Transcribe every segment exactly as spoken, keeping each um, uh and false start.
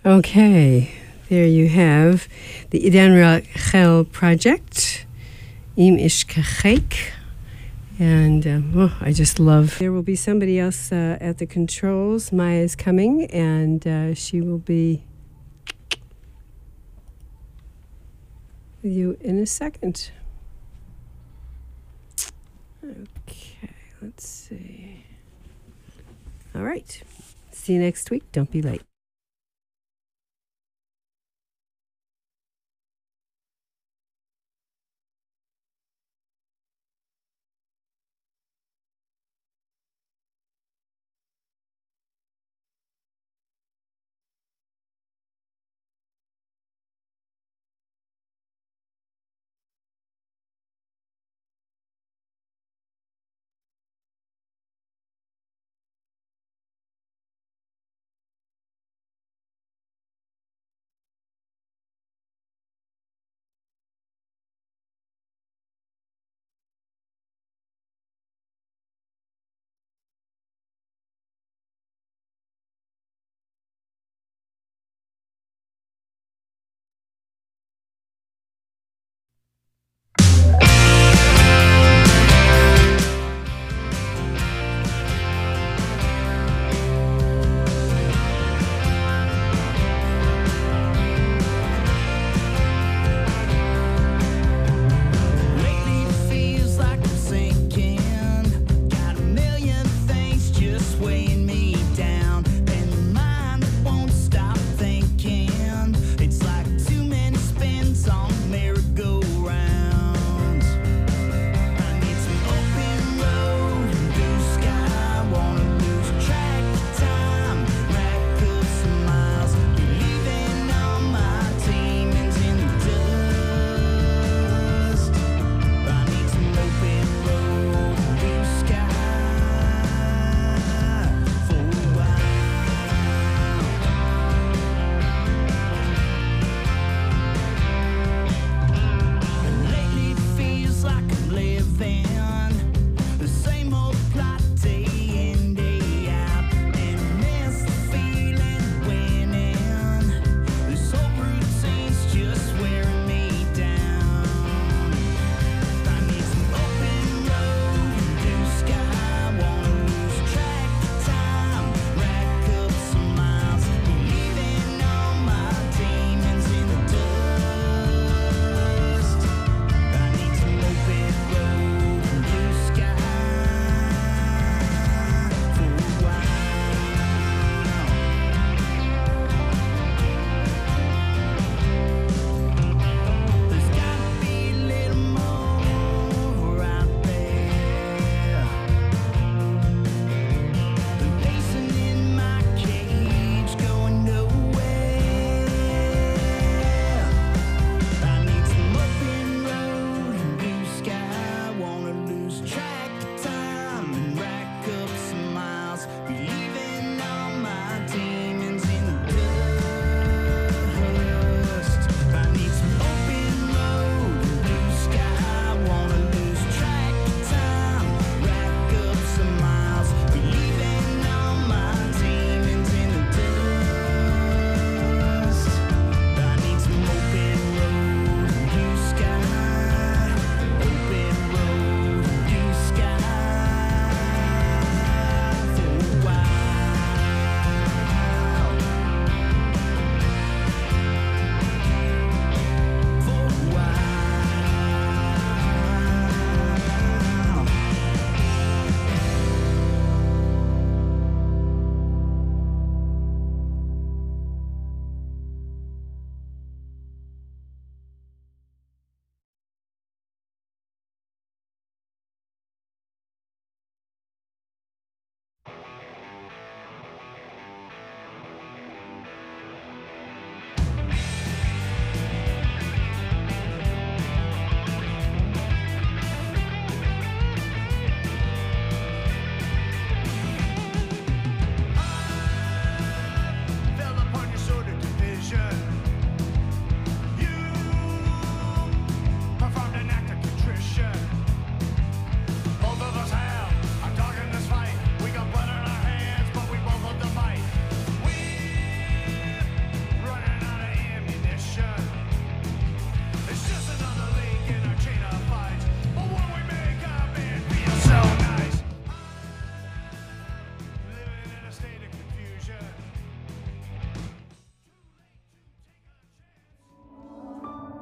Okay, there you have the Idan Rachel project, Im Ish Kachek. And uh, oh, I just love. There will be somebody else uh, at the controls. Maya is coming, and uh, she will be with you in a second. Okay, let's see. All right. See you next week. Don't be late. For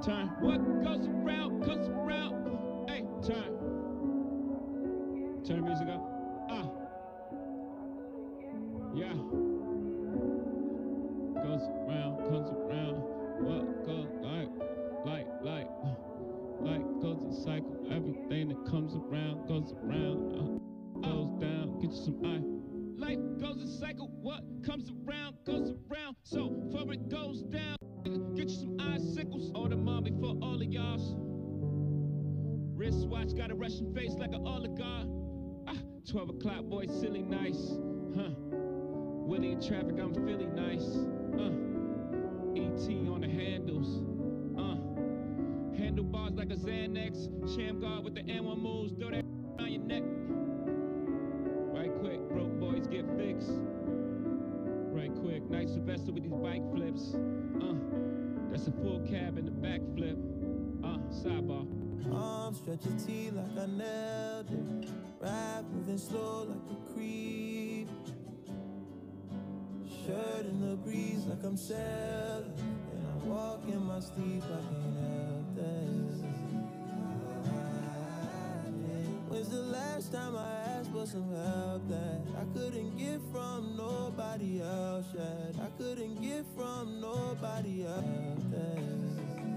turn. What goes around, comes around. Hey, turn. Turn the music up. Ah. Yeah. Goes around, comes around. What goes like, like, like, like goes a cycle. Everything that comes around goes around, uh, goes down. Get you some eye. Life goes a cycle. What comes around goes around. So before it goes down, get you some icicles. Order mom before all of y'all's. Wristwatch got a Russian face like an oligarch. Ah, twelve o'clock, boy, silly nice. Huh. Willie in traffic, I'm feeling nice. Uh. E T on the handles. Uh. Handlebars like a Xanax. Sham guard with the N one moves. Throw that on your neck. Right quick, broke boys get fixed. Right quick, nice Sylvester with these bike flips. Uh. That's a full cab in the back flip. Uh. Sidebar. Arms stretch your T like I nailed it. Rap moving slow like a creep. Shirt in the breeze like I'm sailing. And I walk in my sleep, I can't help that. When's the last time I asked for some help that I couldn't get from nobody else yet? I couldn't get from nobody else that.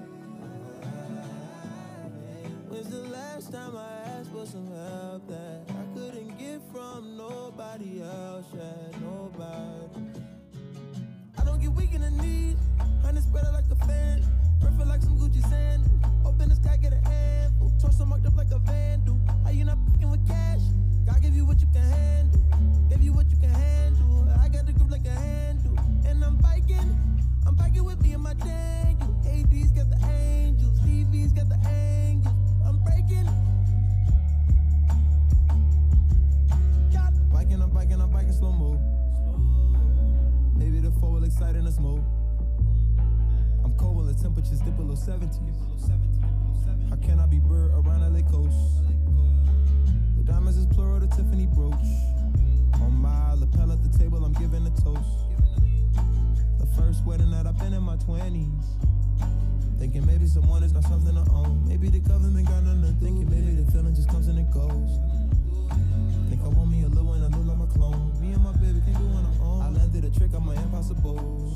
When's the last time I asked for some help that I couldn't get from nobody else yet? Nobody. I don't get weak in the knees, honey spread it like a fan. Perfect like some Gucci sandals. Open the sky, get a handful. Torso marked up like a vandal. Are you not fucking with cash? God give you what you can handle. Give you what you can handle. I got the grip like a handle. And I'm biking. I'm biking with me and my Daniel. A D's got the angels. T V's got the angles. I'm breaking. Biking, I'm biking, I'm biking slow mo. Maybe the four will excite in a smoke. I'm cold when the temperatures dip below seventy. How can I be bird around L A coast? The diamonds is plural, the Tiffany brooch. On my lapel at the table, I'm giving a toast. The first wedding that I've been in my twenties. Thinking maybe someone is not something to own. Maybe the government got nothing to thinking. Maybe the feeling just comes and it goes. Think I want me a little one, I look like my clone. Me and my baby can't do on our own. I landed a trick on my impossible.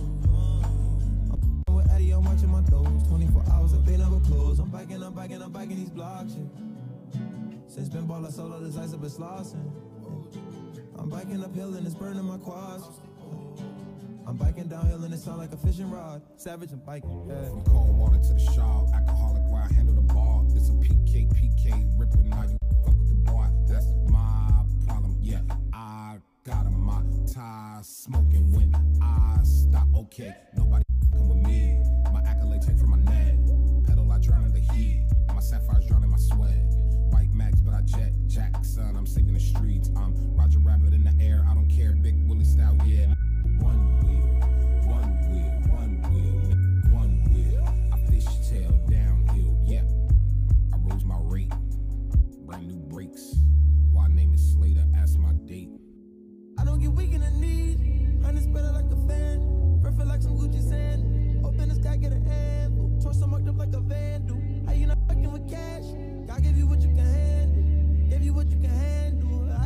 I'm with Eddie, I'm watching my toes. twenty-four hours, like they never close. I'm biking, I'm biking, I'm biking these blocks, yeah. Since been ball, I solo, this ice up is slossing. I'm biking uphill and it's burning my quads. I'm biking downhill and it sound like a fishing rod. Savage and biking, yeah. From cold water to the shawl, alcoholic where I handle the ball. It's a P K, P K, ripping now you fuck with the boy. That's my problem, yeah. I got a my tie smoking when I stop, okay. Nobody fucking with me. My accolade take from my neck. Pedal, I drown in the heat. My sapphires drown in my sweat. White max, but I jet Jackson. I'm saving the streets. I'm Roger Rabbit in the air. I don't care. Big Willie style, yeah. One wheel, one wheel, one wheel, one wheel. I fishtail downhill, yeah. I rose my rate, brand new brakes. Why name it Slater? Ask my date. I don't get weak in the knees, honey spread it like a fan. Perfect like some Gucci sand. Open the sky, get a handful. Torso marked up like a vandal. How you not fucking with cash? God give you what you can handle. Give you what you can handle. I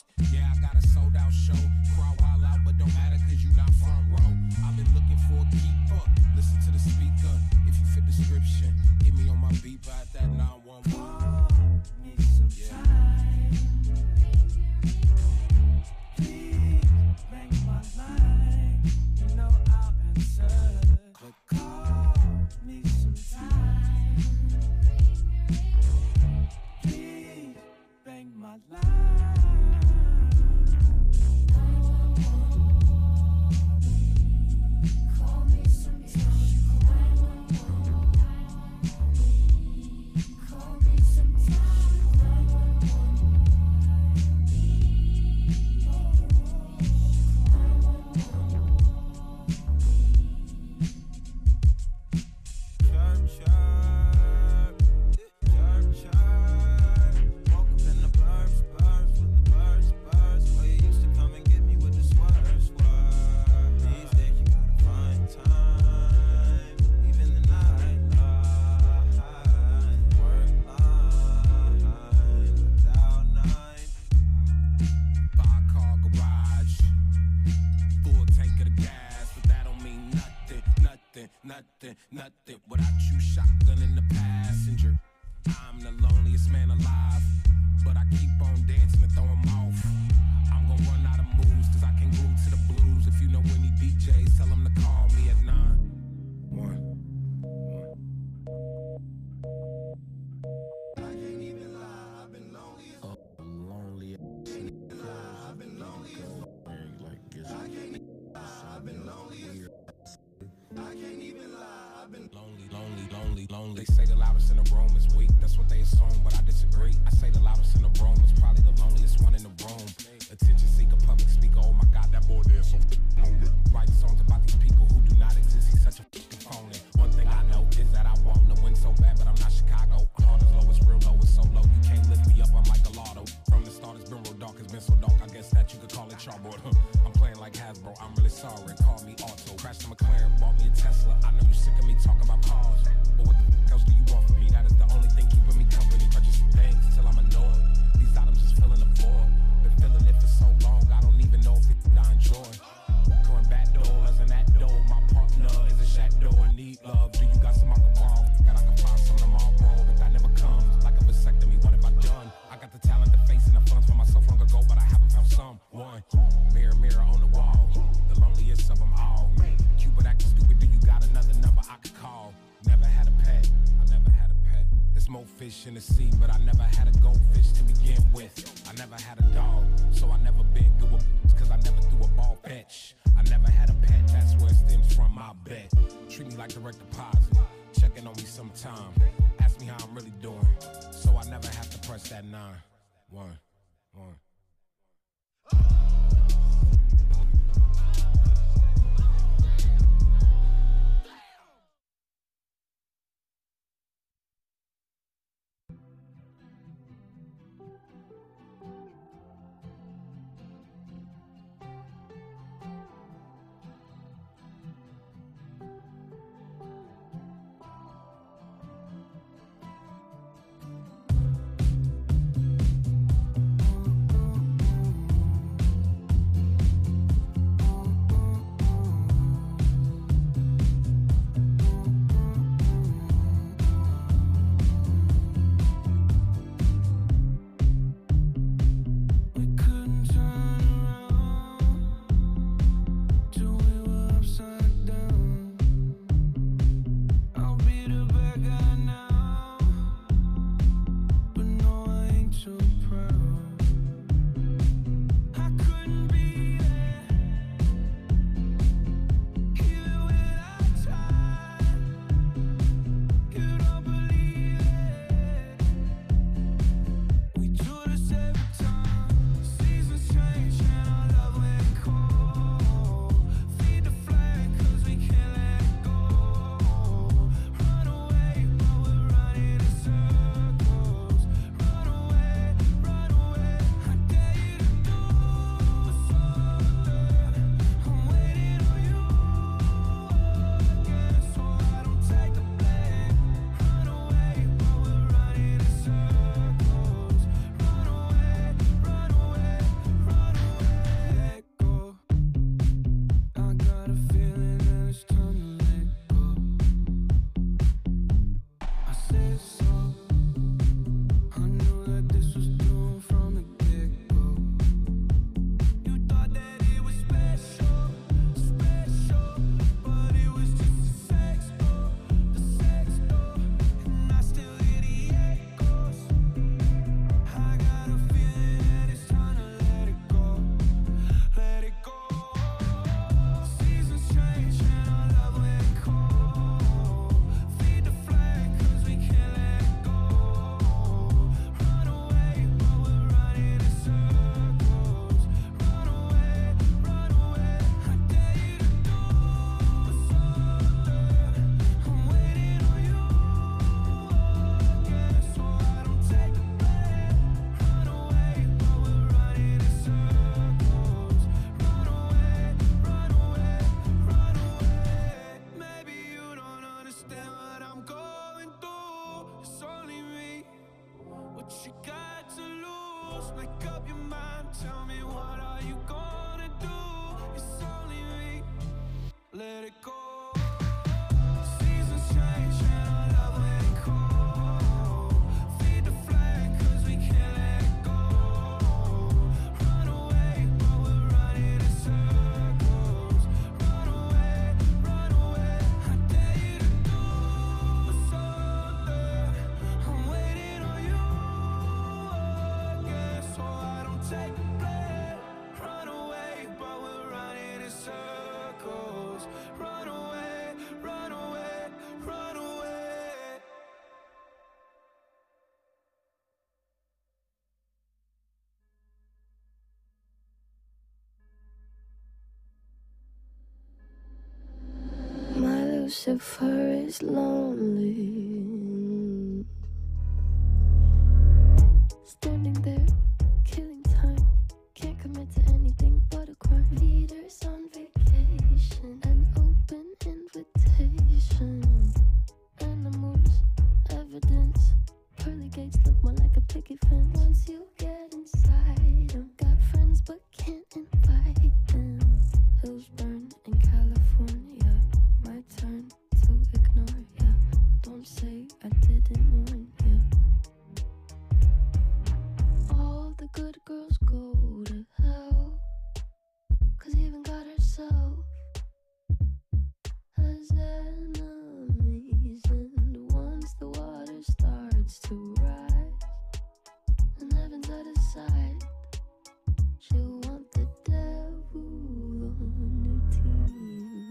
host. Yeah, I got a sold out show. Crowd wild out, but don't matter cause you not front row. I've been looking for a keeper. Listen to the speaker. If you fit description, hit me on my beeper at that nine one one. Call me sometime. Please make my line. You know I'll answer. Click. Call me sometime. Please bang my line. Call me sometime. Call me Sharp, sharp, sharp, sharp. Woke up in the burbs, burbs with the birds, birds. Where you used to come and get me with the swerve, swerve. These days you gotta find time, even the night line, work line, without nine. Five car garage, full tank of the gas, but that don't mean nothing, nothing, nothing, nothing. Without you, shotgun in the passenger. I'm the loneliest man alive, but I keep on dancing and throw 'em off. I'm gonna run out of moves, cause I can groove to the blues. If you know any D Js, tell them to call me at nine. One. I can't even lie, I've been lonely as Oh, lonely. I've been lonely as I can't even lie, I've been lonely as I can't even lie, I've been Lonely, lonely, lonely, lonely. They say the loudest in the room is weak, that's what they assume, but I disagree. I say the loudest in the room is probably the loneliest one in the room. Attention seeker, public speaker, oh my god, that boy there is so hungry. Writing songs about these people who do not exist, he's such a f***ing phony. One thing I know is that I want to win so bad, but I'm not Chicago. Heart is low, it's real low, it's so low, you can't lift me up, I'm like a lotto. From the start, it's been real dark, it's been so dark, I guess that you could call it chalkboard. I'm playing like Hasbro, I'm really sorry, call me Auto. Crashed a McLaren, bought me a Tesla, I know you sick of me talking about cars, but what the f*** else do you want from me? That is the only thing keeping me company, purchasing things till I'm annoyed. These items just filling the void, been feeling it for so long, I don't even know if it's I enjoy. Current back doors and that door, my partner is a shadow and need love. Do you got some I can borrow? God, I can find some tomorrow, but that never comes. Like a vasectomy, what have I done? I got the talent, the face, and the funds for myself long ago, but I haven't found someone. Mirror, mirror on the wall, the loneliest of them all. Cupid acting stupid, do you got another number I could call? Never had a pet, I never had a pet. There's more fish in the sea, but I never had a goldfish to begin with. I never had a dog, so I never been good with cause I never threw a ball fetch. I never had a pet, that's where it stems from, my bet. Treat me like direct deposit, checking on me sometime. Ask me how I'm really doing, so I never have to press that nine. One, one. oh, what you got to lose. Make up your mind, tell me what are you gonna do. It's only me, let it go. Seasons change and our love let it go. Feed the flame cause we can't let it go. Run away but we're running in circles. Run away, run away. I dare you to do something. I'm waiting on you again, so I don't take the blame. Run away but we're running in circles. Run away, run away, run away. My Lucifer is lonely, standing there, killing time. Can't commit to anything but a crime. Leaders on vacation, an open invitation. Animals, evidence. Pearly gates look more like a picket fence. Once you get inside them, got friends but can't invite them. Hills burn in California. My turn to ignore ya. Don't say I didn't warn ya. All the good girls go to hell, cause even God herself has enemies. And once the water starts to rise and heaven's out of sight, she'll want the devil on her team.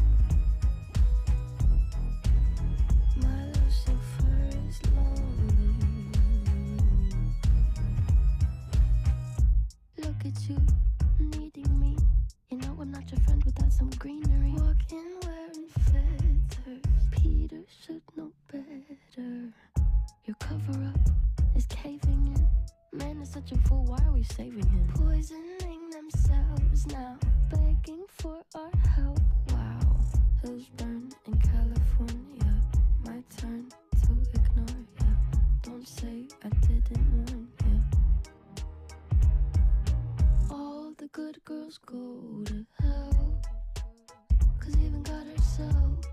My Lucifer is lonely. Look at you, needing me. You know I'm not your friend without some greenery. Walking wearing feathers. Peter should know better. Your cover-up is caving in. Man is such a fool, why are we saving him? Poisoning themselves now, begging for our help. Wow, hills burn in California. My turn to ignore ya. Don't say I didn't warn ya. All the good girls go to hell, cause even God herself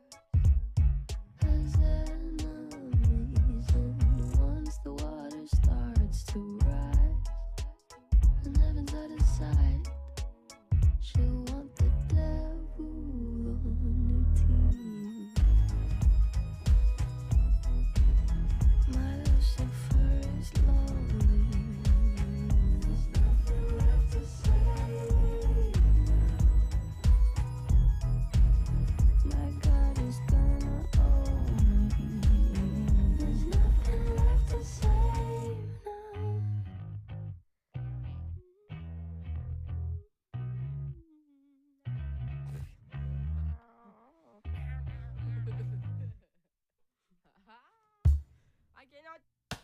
has enemies. And once the water starts to rise and heaven's out of sight, she'll want the devil on her team. My Lucifer is lonely. There's nothing left to say now. My God is gonna own me. There's nothing left to say now. I cannot.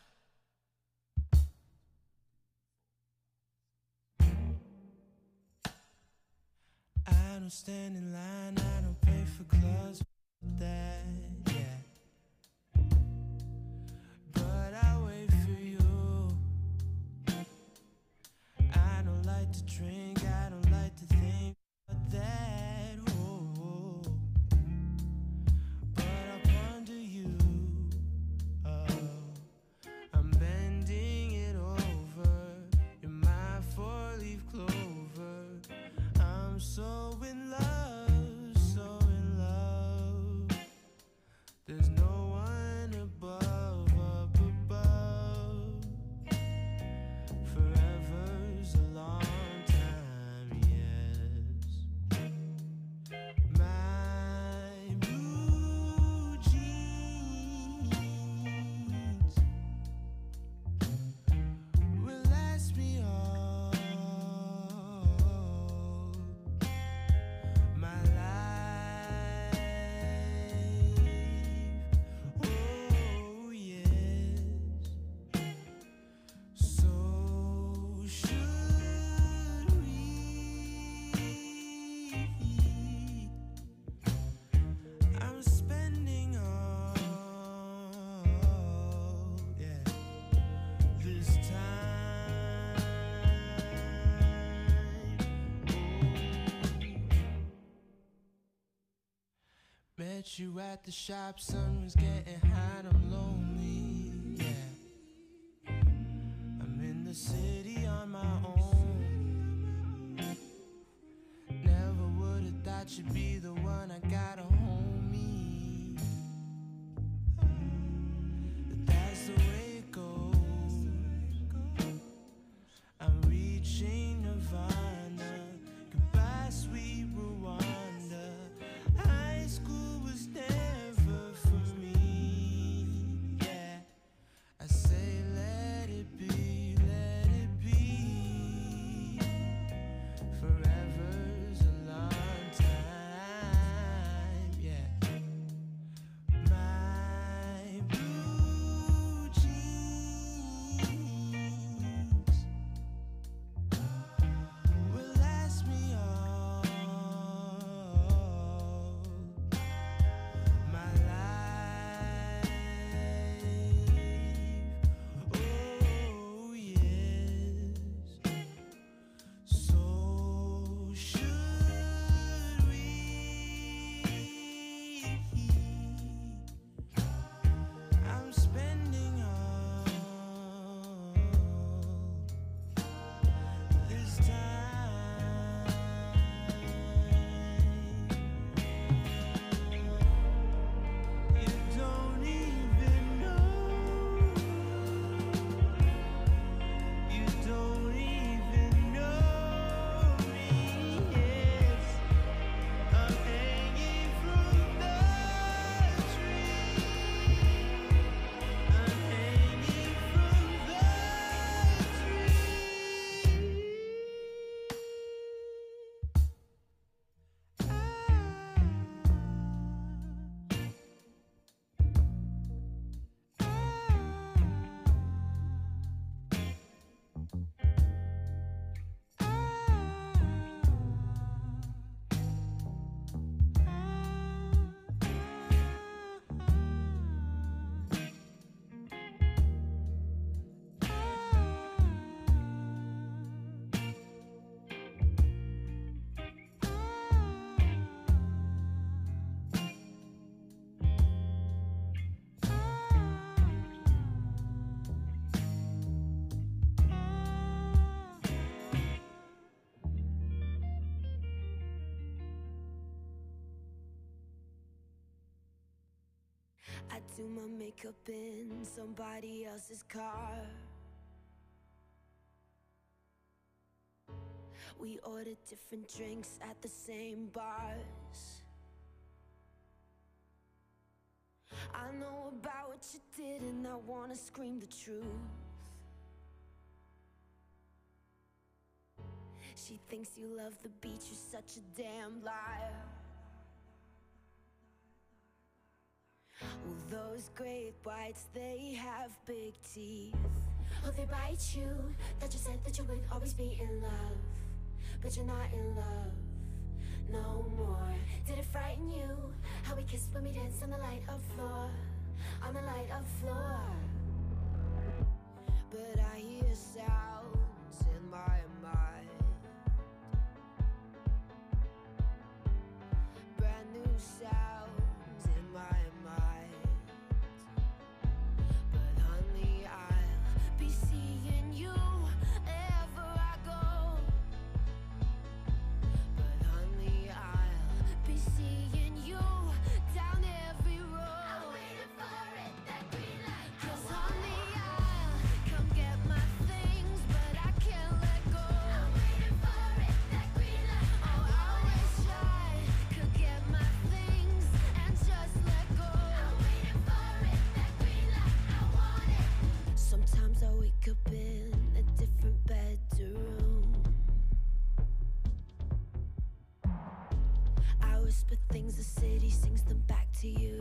I don't stand in line, I don't pay for clubs, that, yeah. But I wait for you. I don't like to drink, I don't like to think about that, oh. But I ponder you, oh. I'm bending it over. You're my four-leaf clover. I'm so in love, so in love. There's no one above, up above. Forever's a long time. met you at the shop, sun was getting hot, I'm lonely, yeah. I'm in the city on my own. Never would've thought you'd be the one, I got a homie. But that's the way it goes. I'm reaching Nirvana. Goodbye, sweet Rwanda. High school was never for me, yeah. I say let it be, let it be. Forever's a long time, yeah. My blue jeans will last me all my life. Oh yes. So should we? I'm spending all this time. You don't even know. You don't even know me. Yes, I'm hanging from the tree. I'm hanging from the I do my makeup in somebody else's car. We order different drinks at the same bars. I know about what you did and I wanna scream the truth. She thinks you love the beach, you're such a damn liar. Well, those great whites, they have big teeth. Oh, they bite you. That you said that you would always be in love, but you're not in love no more. Did it frighten you how we kissed when we danced on the light of floor, on the light of floor? But I hear sounds in my mind, brand new sounds in my mind. But honey, I'll be seeing you wherever I go. But honey, I'll be seeing you down every road. I'm waiting for it, that green light. 'Cause honey, I'll come get my things, but I can't let go. I'm waiting for it, that green light. Oh, I wish I could get my things and just let go. I'm waiting for it, that green light. I want it. Sometimes I wake up in a different bedroom. I whisper things, the city sings them back to you.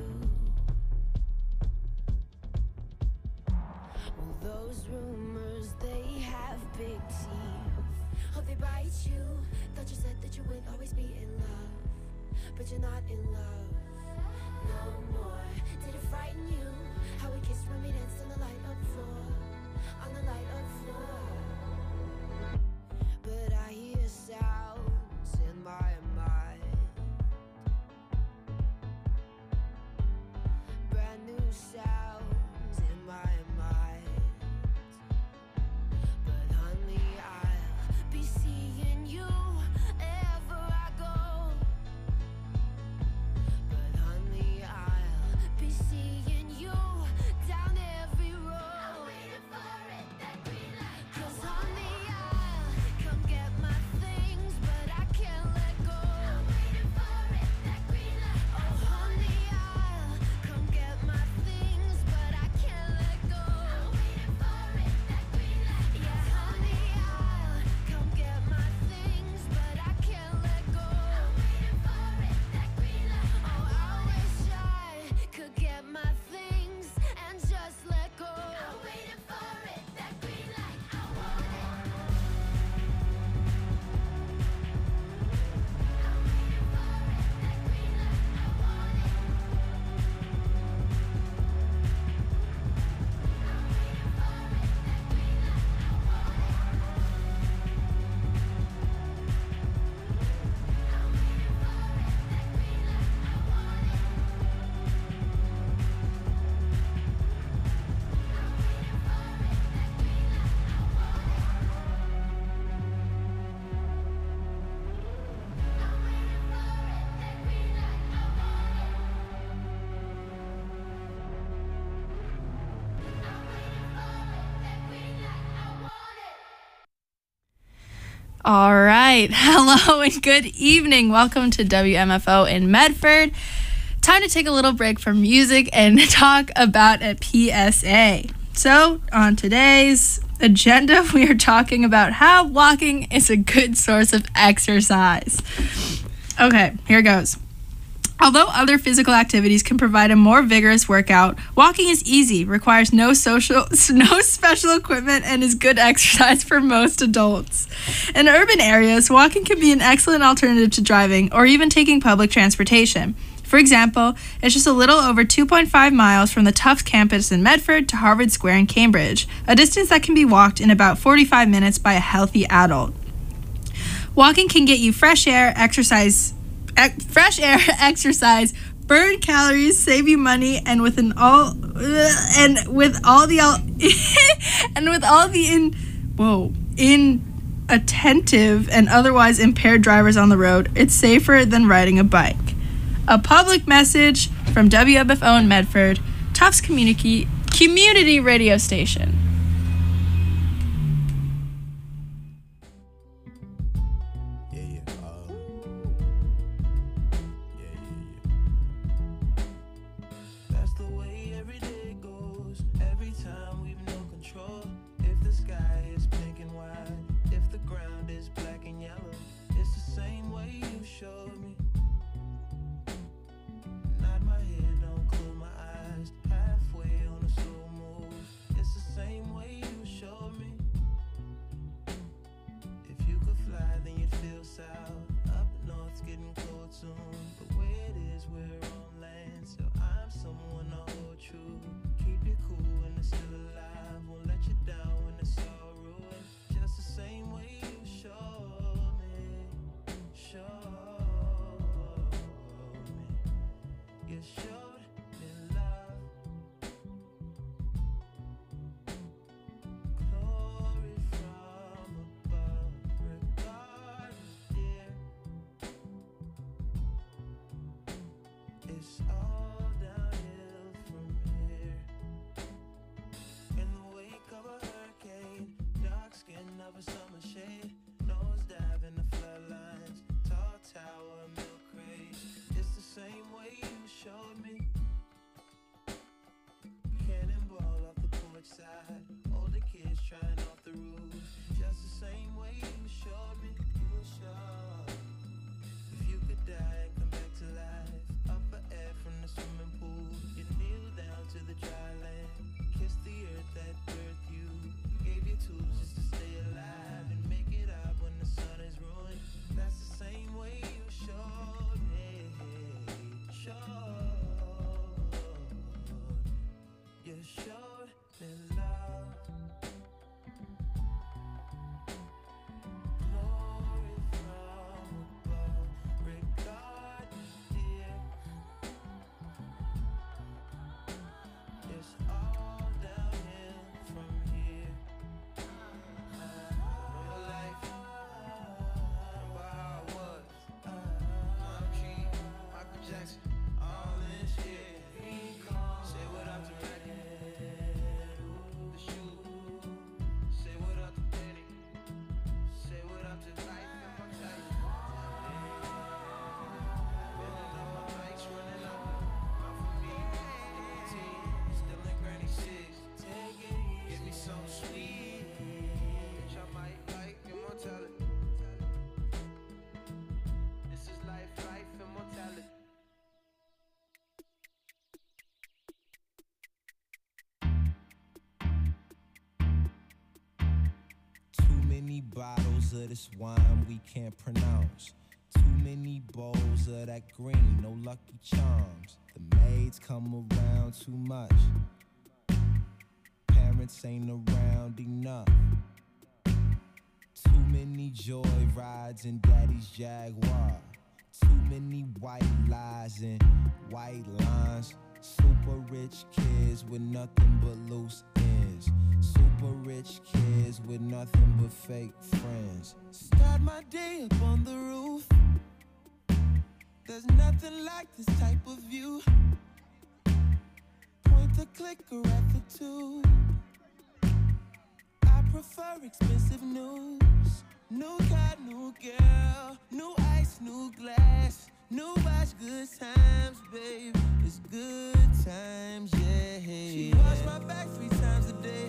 Well, those rumors, they have big teeth. Oh, they bite you. Thought you said that you would always be in love, but you're not in love no more. Did it frighten you how we kissed when we danced on the light of floor, on the light of floor? But I hear sounds in my mind, All right. Hello and good evening. Welcome to W M F O in Medford. Time to take a little break from music and talk about a P S A. So, on today's agenda, we are talking about how walking is a good source of exercise. Okay, here goes. Although other physical activities can provide a more vigorous workout, walking is easy, requires no social, no special equipment, and is good exercise for most adults. In urban areas, walking can be an excellent alternative to driving or even taking public transportation. For example, it's just a little over two point five miles from the Tufts campus in Medford to Harvard Square in Cambridge, a distance that can be walked in about forty-five minutes by a healthy adult. Walking can get you fresh air, exercise, ec- fresh air, exercise, burn calories, save you money, and with an all, uh, and with all the, all, and with all the in, whoa, inattentive and otherwise impaired drivers on the road, it's safer than riding a bike. A public message from W M F O in Medford, Tufts Community Community Radio Station. Yeah, yeah. Uh, yeah, yeah, yeah. That's the way every day goes. Every time we've no control. If the sky is pink and white, if the ground is black and yellow, it's the same way you showed me. Nod my head, don't close my eyes. Halfway on a slow move. It's the same way you showed me. If you could fly, then you'd feel south. Up north's getting cold soon. The way it is, we're on land, so I'm someone to hold true. Keep you cool when it's still alive. Won't let you down when it's all ruined. Just the same way you showed me. Showed me. You showed me love. Glory from above. Regardless, dear. It's all downhill from here. In the wake of a hurricane, dark skin of a summer shade, nose dive in the floodlines, tall tower, milk crate. It's the same way you showed me. Cannonball off the porch side, older kids trying off the roof. Just the same way you showed me. You showed. If you could die and come back to life, up for air from the swimming pool, you kneel down to the dry land, kiss the earth that birthed you, gave you tools just to stay alive and make it up when the sun is ruined. That's the same way you showed me. Showed. You showed me love. Glory from above. Regardless, dear. It's all downhill from here. Real life. Remember how it was. I'm cheap. Michael Jackson. All in shit. Say what up to Reddy. The shoe. Say what up to Benny. Say what up to life and my life. Filling up my bikes, running up. Not for me. Nicotine. Still in Granny Six. Take it easy. Get me so sweet. Bitch, I might like immortality. This is life, life, immortality. Too many bottles of this wine we can't pronounce. Too many bowls of that green, no Lucky Charms. The maids come around too much. Parents ain't around enough. Too many joy rides in daddy's Jaguar. Too many white lies and white lines. Super rich kids with nothing but loose ends. Super rich kids with nothing but fake friends. Start my day up on the roof. There's nothing like this type of view. Point the clicker at the tube. I prefer expensive news. house, new car, new girl, new ice, new glass, new watch, good times, babe. It's good times, yeah. She washed my back three times a day.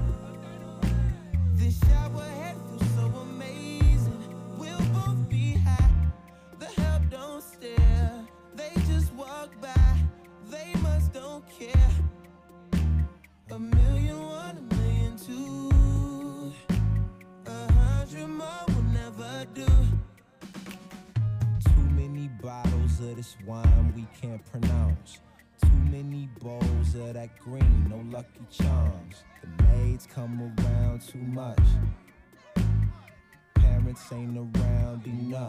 This shower head feels so amazing. We'll both be high. The help don't stare. They just walk by. They must don't care. A million one, a million two. A hundred more will never do. Too many bottles of this wine we can't pronounce. Too many bowls of that green, no Lucky Charms. The maids come around too much. Parents ain't around enough.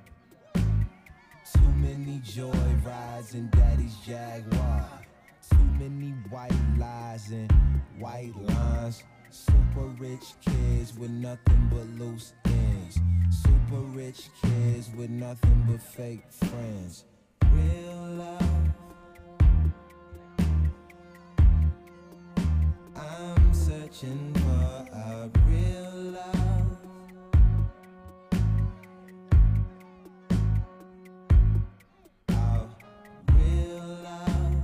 Too many joy rides in daddy's Jaguar. Too many white lies and white lines. Super rich kids with nothing but loose ends. Super rich kids with nothing but fake friends. Real love. I'm searching for a real love. A real love.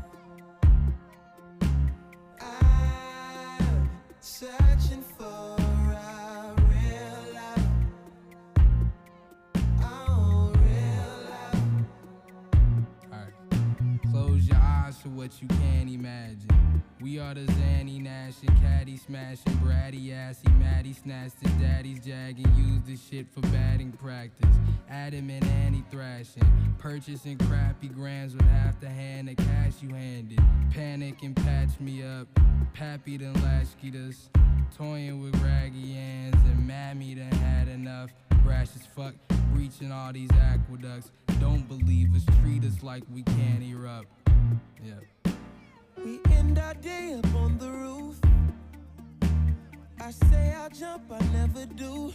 I'm searching for a real love. Oh, real love. Alright. Close your eyes for what you can't imagine. We are the Zanny Nash and Caddy smashing, bratty assy, Maddie snatched his daddy's jag and used the shit for batting practice. Adam and Annie thrashing, purchasing crappy grams with half the hand of cash you handed. Panic and patch me up, Pappy done latchkeyed us, toying with raggy ends and Mammy done had enough. Brash as fuck, breaching all these aqueducts. Don't believe us, treat us like we can't erupt. Yeah. We end our day up on the roof. I say I'll jump, I never do.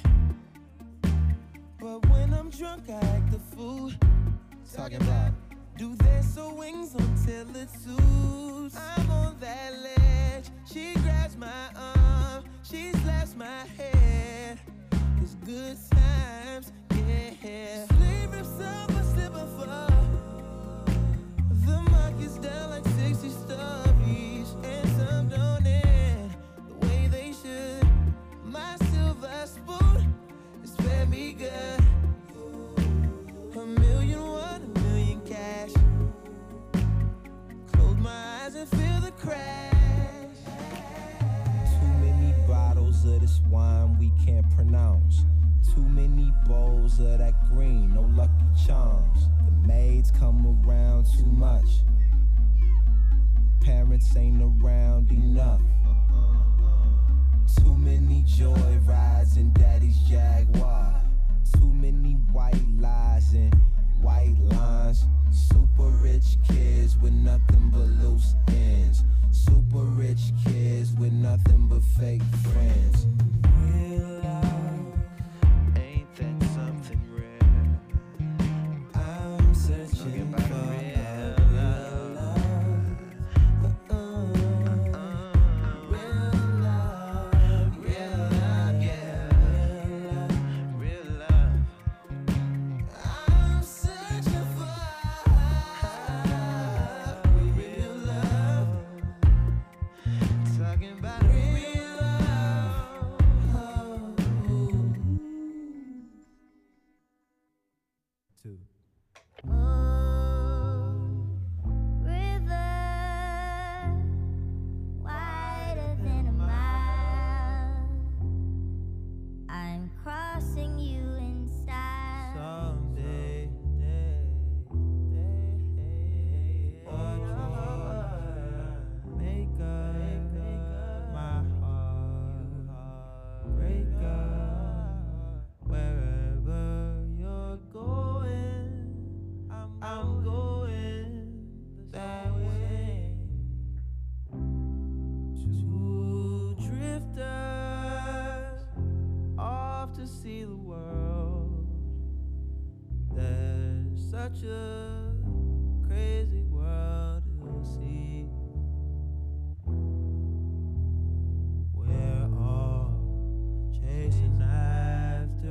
But when I'm drunk, I act a fool. Talking about Do their so wings until it suits. I'm on that ledge. She grabs my arm. She slaps my head. It's good times, yeah. Sleep rips up, I slip and fall. The market's down like sixty stubbies, and some don't end the way they should. My silver spoon is fed me good. A million one, a million cash. Close my eyes and feel the crash. too many bottles of this wine we can't pronounce. Too many bowls of that green, no Lucky Charms. The maids come around too much. Parents ain't around enough. Too many joy rides in daddy's Jaguar. Too many white lies and white lines. Super rich kids with nothing but loose ends. Super rich kids with nothing but fake friends. Real love, ain't that something rare? I'm searching for real love. Uh-uh. Real love, real love, yeah. Real love, real love. I'm searching for real love. Talking about real love. Two. River wider than a mile. I'm crossing you in style. Someday, day, day, what you make up my heart, break up wherever you're going. I'm, I'm going that way. Two drifters off to see the world. There's such a crazy world to see. We're all chasing after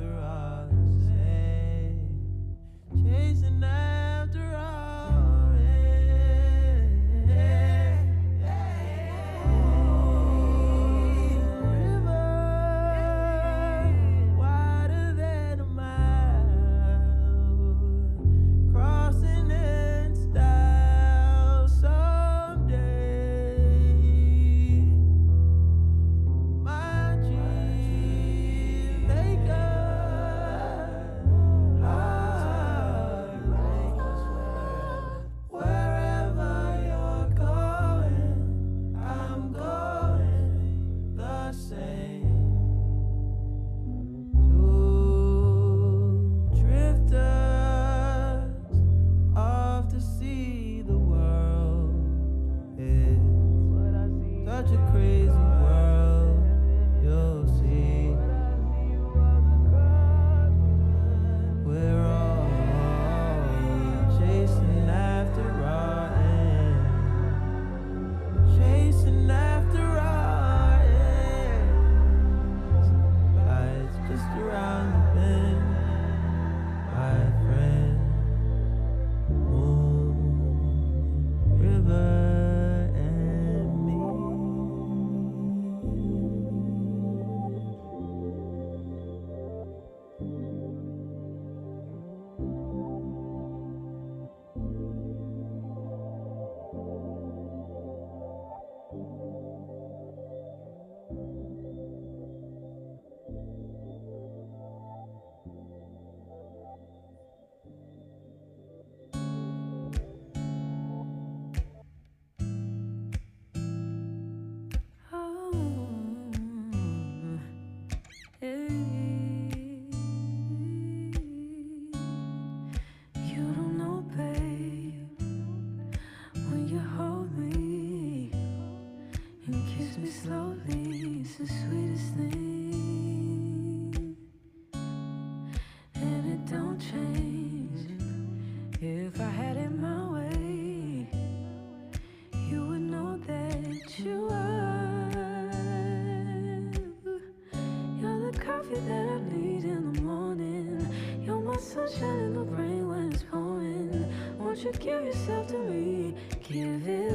it's the sweetest thing, and it don't change. If I had it my way, you would know that you are. You're the coffee that I need in the morning. You're my sunshine in the rain when it's pouring. Won't you give yourself to me? Give it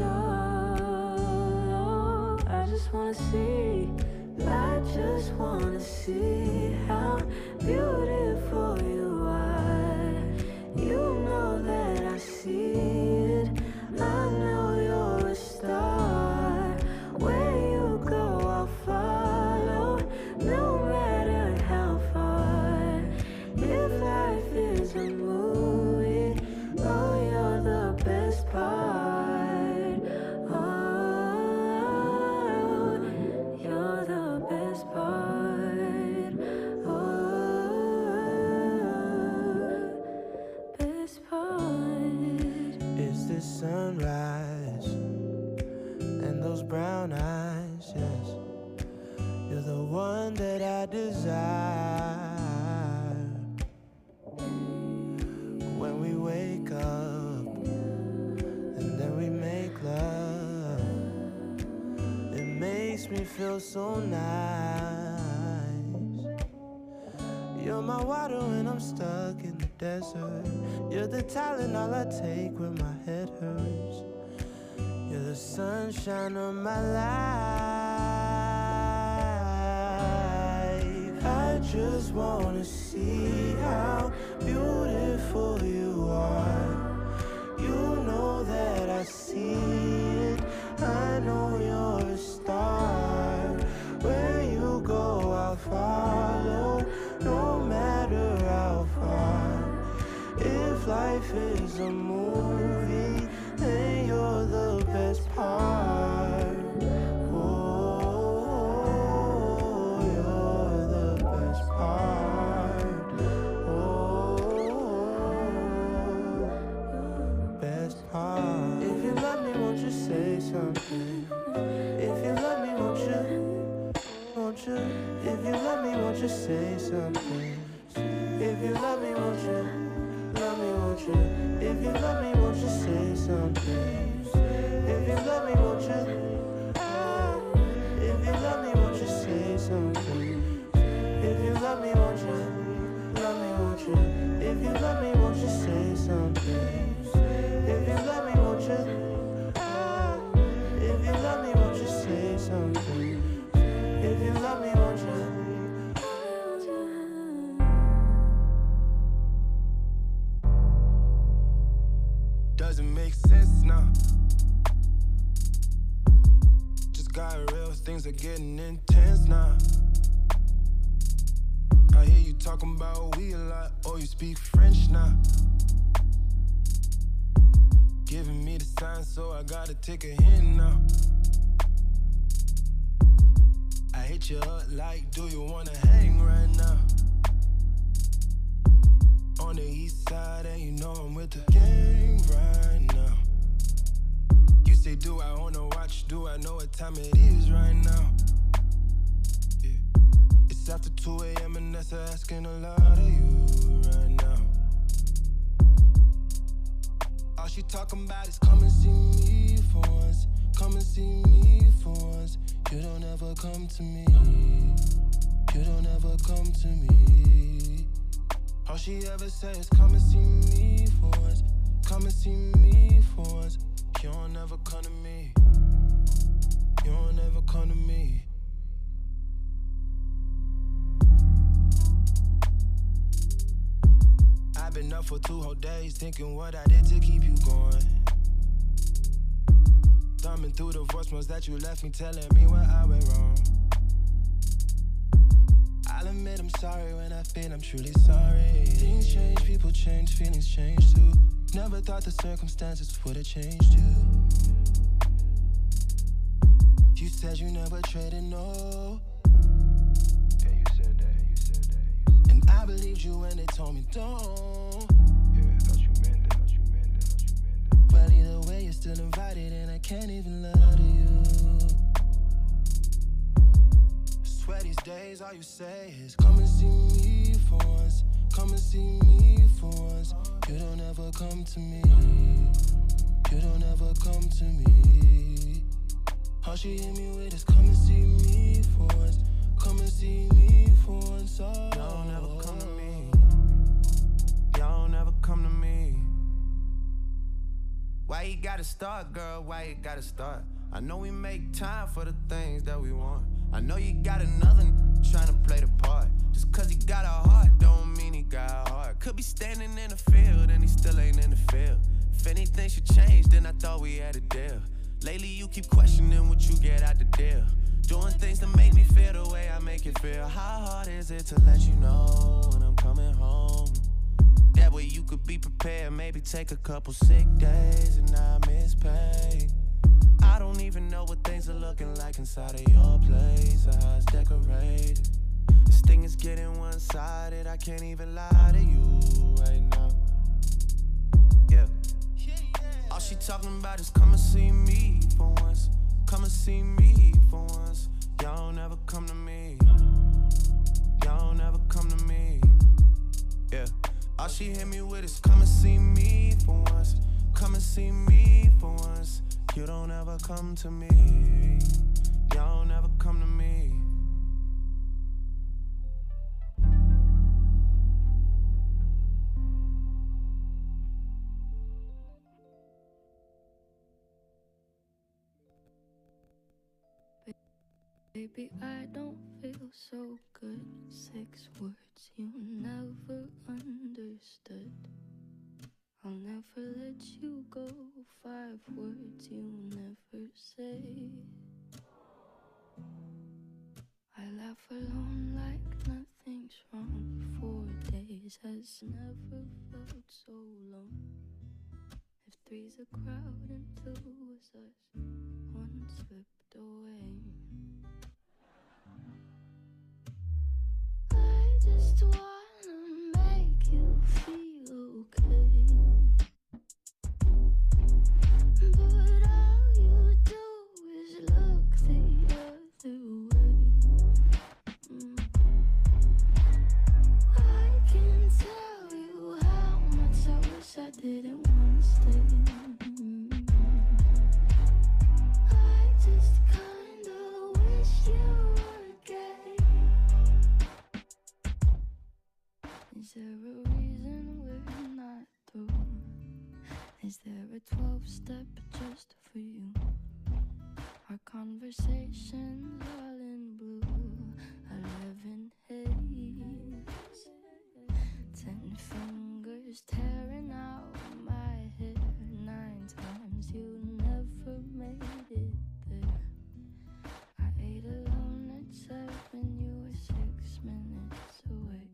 all. I just wanna see. I just wanna see how beautiful you are. You know that I see it. I know you're a star. Where you go, I'll follow, no matter how far. If life is a movie, oh, you're the best part. Oh, you're the best part. Oh, best part. It's the sunrise and those brown eyes, yes. You're the one that I desire. When we wake up and then we make love, it makes me feel so nice. You're my water when I'm stuck in the desert. You're the Tylenol I take when my head hurts. You're the sunshine of my life. I just wanna see how beautiful you are. You know that I see it. I know you're a star. Where you go, I'll follow, no matter how far. If life is a movie, then you're the best part. Oh, you're the best part. Oh, best part. If you love me, won't you say something? If you love me, won't you? Won't you? If you love me, won't you say something? If you love me, won't you? Love me, won't you? If you love me, won't you say something? If you love me, won't you? If you love me, won't you say something? If you love me, won't you? Love me, won't you? If you love me, won't you say something? If you love me, won't you? If you love me, won't you say something? If you love me, won't you? Doesn't make sense now. Just got real, things are getting intense now. I hear you talking about we a lot. Oh, you speak French now. Giving me the sign, so I gotta take a hint now. I hit you up like, do you wanna hang right now? On the east side, and you know I'm with the gang right now. You say, do I own a watch? Do I know what time it is right now? Yeah. It's after two a.m. and that's asking a lot of you right now. All she talking about is come and see me for once. Come and see me for once. You don't ever come to me. You don't ever come to me. All she ever says is come and see me for once. Come and see me for once. You don't ever come to me. You don't ever come to me. I've been up for two whole days thinking what I did to keep you going. Thumbing through the voicemails that you left me, telling me where I went wrong. I'll admit I'm sorry when I feel I'm truly sorry. Things change, people change, feelings change too. Never thought the circumstances would have changed you. You said you never traded, no. Yeah, you said that, you said that, you said that. And I believed you when they told me don't. Yeah, I thought you meant it, thought you meant it, thought you meant it. Well, either way, you're still invited and I can't even lie to you. days all you say is come and see me for once. Come and see me for once. You don't ever come to me. You don't ever come to me. All she hit me with is come and see me for once. Come and see me for once. Oh, y'all don't ever come to me. Y'all don't ever come to me. Why you gotta start, girl? Why you gotta start? I know we make time for the things that we want. I know you got another n- trying to play the part. Just cause he got a heart don't mean he got a heart. Could be standing in the field and he still ain't in the field. If anything should change, then I thought we had a deal. Lately you keep questioning what you get out the deal. Doing things to make me feel the way I make it feel. How hard is it to let you know when I'm coming home? That way you could be prepared, maybe take a couple sick days and not miss pay. I don't even know what things are looking like inside of your place or how it's decorated. This thing is getting one-sided, I can't even lie to you right now. Yeah. All she talking about is come and see me for once. Come and see me for once. Y'all don't ever come to me. Y'all don't ever come to me. Yeah. All she hit me with is come and see me for once. Come and see me for once. You don't ever come to me. Y'all don't ever come to me. Baby, I don't feel so good. Six words you never understood. I'll never let you go. Five words you never say. I laugh alone like nothing's wrong. Four days has never felt so long. If three's a crowd and two was us, one slipped away. I just wanna make you feel okay, but all you do is look the other way. mm. I can tell you how much I wish I didn't want to stay. mm. I just kinda wish you were gay. Is there a reason we're not through? Is there a twelve step just for you? Our conversations all in blue, eleven haze, ten fingers tearing out my hair. Nine times you never made it there. I ate alone at seven, you were six minutes away.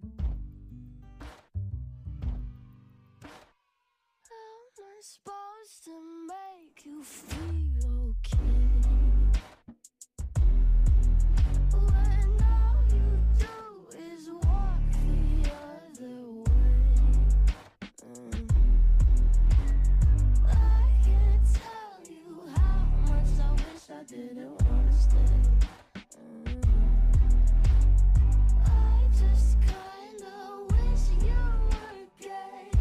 Am I supposed to make you feel okay when all you do is walk the other way? Mm. I can't tell you how much I wish I didn't want to stay. Mm. I just kinda wish you were gay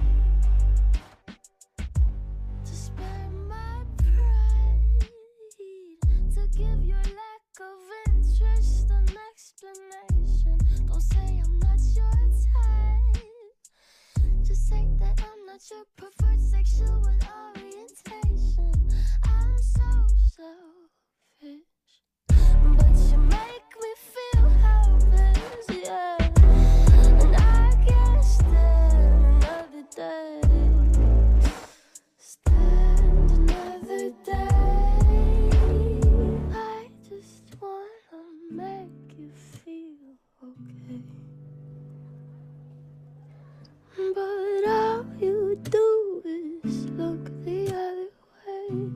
to spare my pride, to give your lack of interest an explanation. Don't say I'm not your type, just say that I'm not your preferred sexual orientation. I'm so selfish, but you make me feel helpless, yeah. And I can't stand another day. Stand another day. I just wanna make you feel okay, but all you do is look the other way.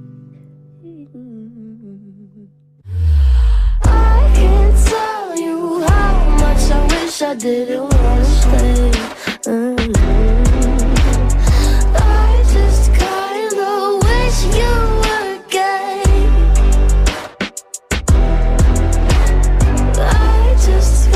I can't tell you how much I wish I didn't wanna stay. Mm. I just kinda wish you were gay. I just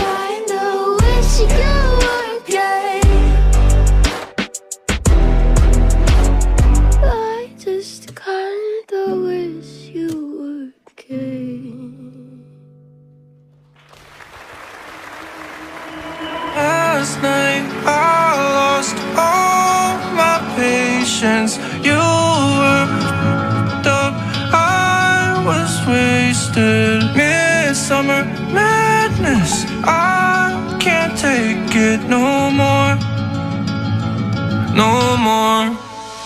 Last night I lost all my patience. You were up, I was wasted. Midsummer madness, I can't take it no more, no more.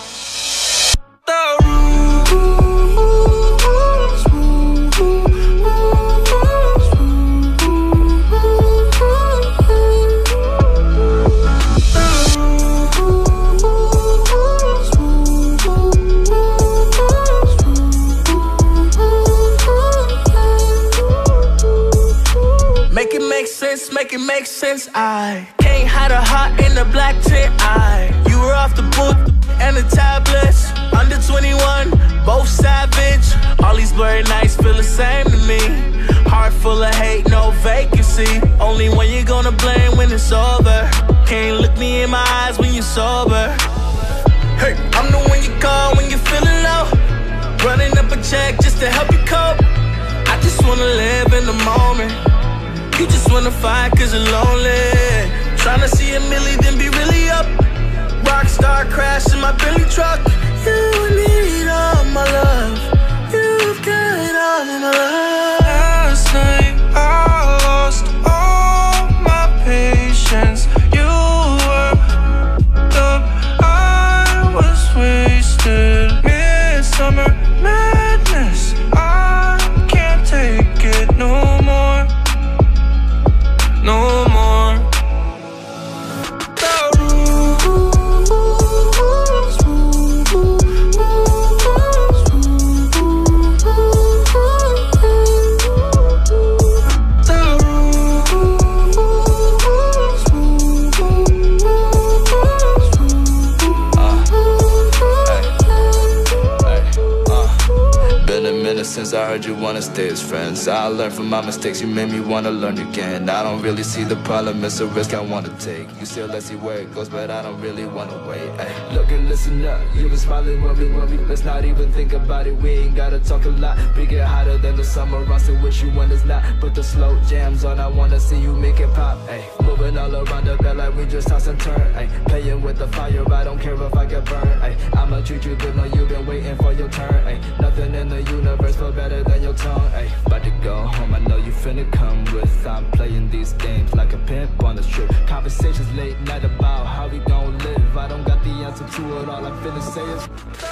Make it make sense. I can't hide a heart in the black tent. I you were off the book and the tablets. Under twenty-one, both savage. All these blurry nights feel the same to me. Heart full of hate, no vacancy. Only when you gonna blame when it's over. Can't look me in my eyes when you're sober. Hey, I'm the one you call when you're feeling low. Running up a check just to help you cope. I just wanna live in the moment. You just wanna fight cause you're lonely. Tryna see a milli then be really up. Rockstar crash in my Billy truck. You need all my love. You've got all of my love. Last night I lost all my patience. You were up, I was wasted. Midsummer madness, I can't take it no more, no more. Since I heard you wanna stay as friends, I learned from my mistakes, you made me wanna learn again. I don't really see the problem, it's a risk I wanna take. You still let's see where it goes, but I don't really wanna wait. Ay. Look and listen up, you been smiling when we, when we let's not even think about it, we ain't gotta talk a lot. We get hotter than the summer, I still wish you when it's not. Put the slow jams on, I wanna see you make it pop. Ay. Moving all around the bed like we just toss and turn. Ay. Playing with the fire, I don't care if I get burned. Ay. I'ma treat you good, no you been waiting for your turn. Ay. Nothing in the universe feel better than your tongue. Ay. About to go home, I know you finna come with. I'm playing these games like a pimp on a strip. Conversations late night about how we gon' live. I don't got the answer to it, all I'm finna say is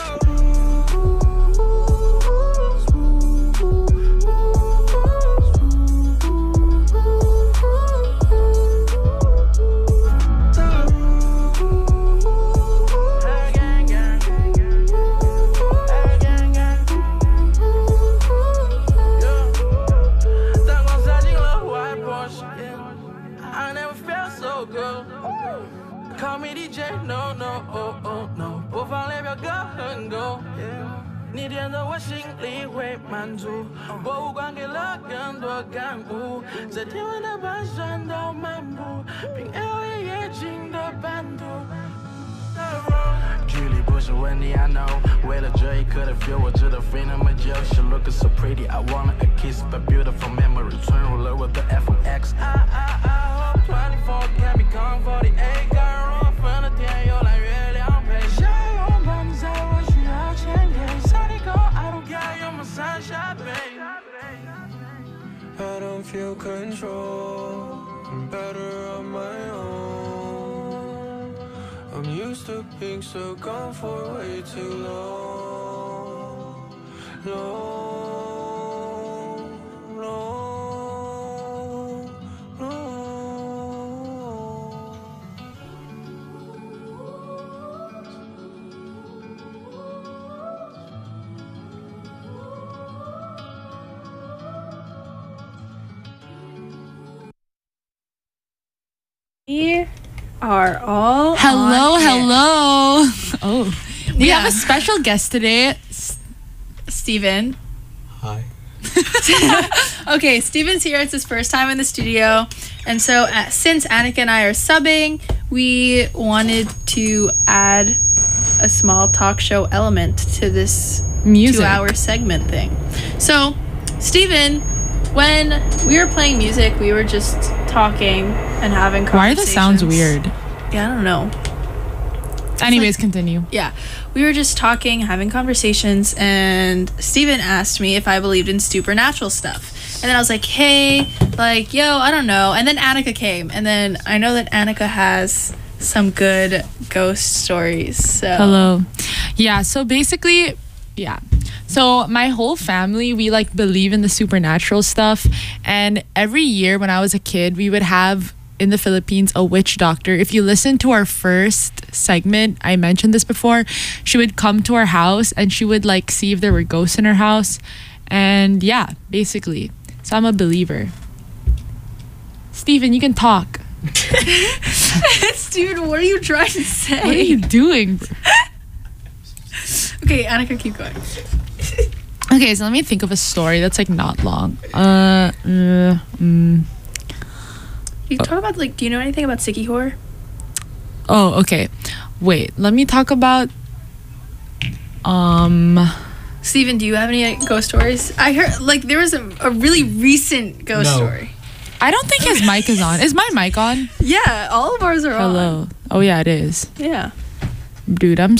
call me D J, no, no, oh, oh, no 不妨列表歌很够 你点的我心里会满足博物馆给了更多感悟在天文的盘旋到漫步凭 L A 夜景的版图距离不是问题 I know 为了这一刻的 feel 我值得飞那么久 She looking so pretty I wanna a kiss But beautiful memory 存入了我的 F X I, I, I hope twenty-four can become forty-eight 感人若分的天又蓝月亮配下拥抱你在我需要前给 Sunny go I don't care you're my sunshine babe I don't feel control I'm better on my own I'm used to being so gone for way too long, long, long, long. We are all hello on hello oh we yeah. have a special guest today, S- Steven. Hi. Okay, Steven's here. It's his first time in the studio, and so uh, since Annika and I are subbing, we wanted to add a small talk show element to this music two-hour segment thing. So Steven, when we were playing music, we were just talking and having conversations. Why are the sounds weird? Yeah, I don't know. Anyways, continue. Yeah, we were just talking, having conversations, and Steven asked me if I believed in supernatural stuff. And then I was like, hey, like, yo, I don't know. And then Annika came, and then I know that Annika has some good ghost stories. So Hello. Yeah, so basically, yeah. So my whole family, we like believe in the supernatural stuff. And every year when I was a kid, we would have in the Philippines a witch doctor. If you listen to our first segment, I mentioned this before, she would come to our house and she would like see if there were ghosts in her house. And yeah, basically. So I'm a believer. Steven, you can talk. Steven, what are you trying to say? What are you doing? Okay, Annika, keep going. Okay, so let me think of a story that's like not long. Uh, uh mm. You talk about like, do you know anything about Siki horror? Oh, okay. Wait, let me talk about. Um. Steven, do you have any like, ghost stories? I heard like there was a, a really recent ghost No. story. I don't think his mic is on. Is my mic on? Yeah, all of ours are Hello. on. Oh yeah, it is. Yeah. Dude, I'm